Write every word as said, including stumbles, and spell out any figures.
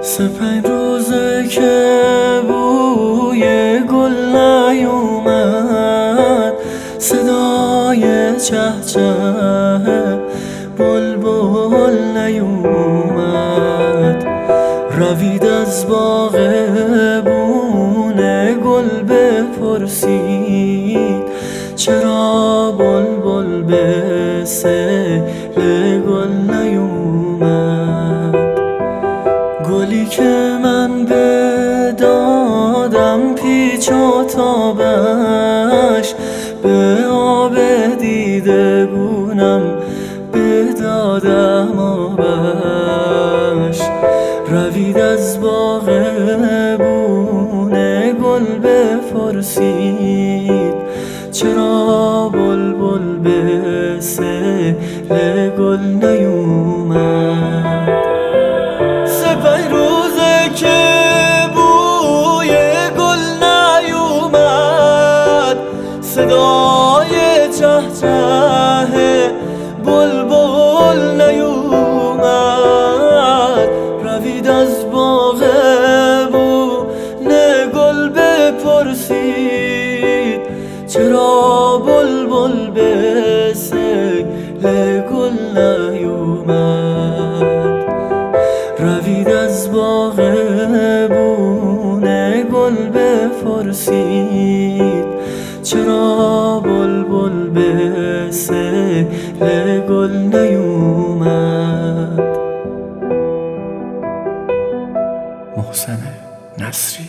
سه پنج روزه که بوی گل نیومد، صدای چه چه بلبل نیومد. روید از باغ بونه گل بپرسید، چرا بلبل به سیل گل نیومد. گلی که من بدادم پیچ و تابش، به آب دیده گونم بدادم آبش. روید از باغ بونه گل بپرسید، چرا بلبل به سیل گل نیومد. سه پنج روزه که بوی گل نیومد، صدای چه چه بلبل نیومد. روید از باغ بونه گل بپرسید، چرا بلبل به سیل گل نیومد. روید از باغ بونه گل بپرسید، چرا بلبل به سیل گل نیومد. محسن نصری.